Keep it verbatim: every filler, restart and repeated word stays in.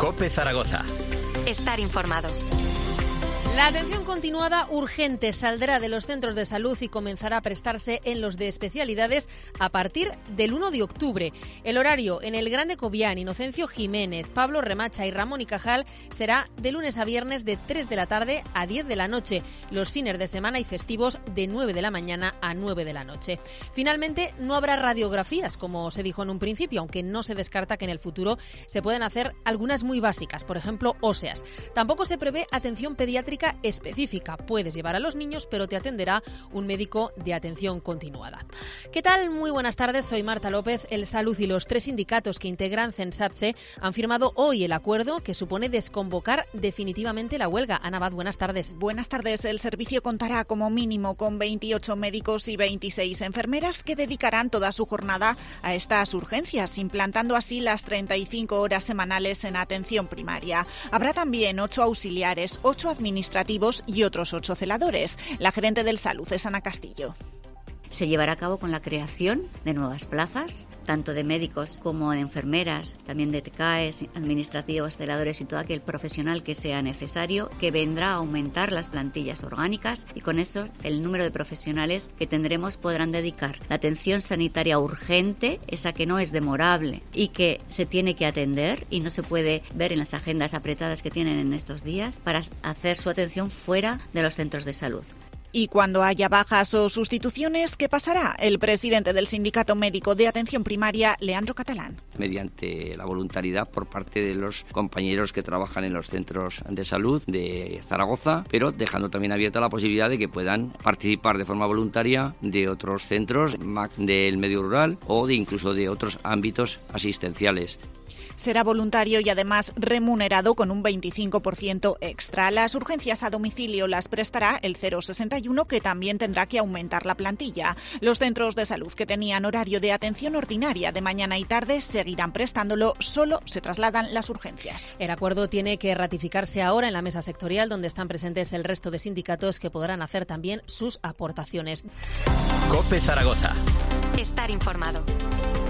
COPE Zaragoza. Estar informado. La atención continuada urgente saldrá de los centros de salud y comenzará a prestarse en los de especialidades a partir del uno de octubre. El horario en el Grande Cobián, Inocencio Jiménez, Pablo Remacha y Ramón y Cajal será de lunes a viernes de tres de la tarde a diez de la noche. Los fines de semana y festivos de nueve de la mañana a nueve de la noche. Finalmente, no habrá radiografías, como se dijo en un principio, aunque no se descarta que en el futuro se puedan hacer algunas muy básicas, por ejemplo, óseas. Tampoco se prevé atención pediátrica específica. Puedes llevar a los niños, pero te atenderá un médico de atención continuada. ¿Qué tal? Muy buenas tardes, soy Marta López. El Salud y los tres sindicatos que integran CENSATSE han firmado hoy el acuerdo que supone desconvocar definitivamente la huelga. Ana Abad, buenas tardes. Buenas tardes. El servicio contará como mínimo con veintiocho médicos y veintiséis enfermeras que dedicarán toda su jornada a estas urgencias, implantando así las treinta y cinco horas semanales en atención primaria. Habrá también ocho auxiliares, ocho administrativos y otros ocho celadores. La gerente del Salud es Ana Castillo. Se llevará a cabo con la creación de nuevas plazas, tanto de médicos como de enfermeras, también de T C A Es, administrativos, celadores y todo aquel profesional que sea necesario, que vendrá a aumentar las plantillas orgánicas y con eso el número de profesionales que tendremos podrán dedicar la atención sanitaria urgente, esa que no es demorable y que se tiene que atender y no se puede ver en las agendas apretadas que tienen en estos días, para hacer su atención fuera de los centros de salud. Y cuando haya bajas o sustituciones, ¿qué pasará? El presidente del Sindicato Médico de Atención Primaria, Leandro Catalán. Mediante la voluntariedad por parte de los compañeros que trabajan en los centros de salud de Zaragoza, pero dejando también abierta la posibilidad de que puedan participar de forma voluntaria de otros centros del medio rural o de incluso de otros ámbitos asistenciales. Será voluntario y además remunerado con un veinticinco por ciento extra. Las urgencias a domicilio las prestará el cero sesenta y uno, que también tendrá que aumentar la plantilla. Los centros de salud que tenían horario de atención ordinaria de mañana y tarde seguirán prestándolo, solo se trasladan las urgencias. El acuerdo tiene que ratificarse ahora en la mesa sectorial, donde están presentes el resto de sindicatos que podrán hacer también sus aportaciones. COPE Zaragoza. Estar informado.